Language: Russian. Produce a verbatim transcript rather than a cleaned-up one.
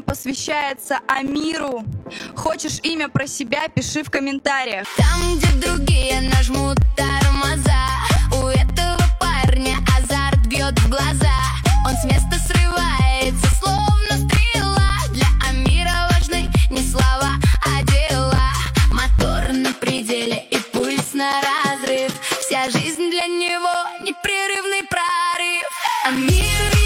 посвящается Амиру. Хочешь имя про себя, пиши в комментариях. Там, где другие нажмут тормоза, у этого парня азарт бьет в глаза. Он с места срывается, словно стрела. Для Амира важны не слова, а дела. Мотор на пределе и пульс на разрыв. Вся жизнь для него непрерывный прорыв. Амир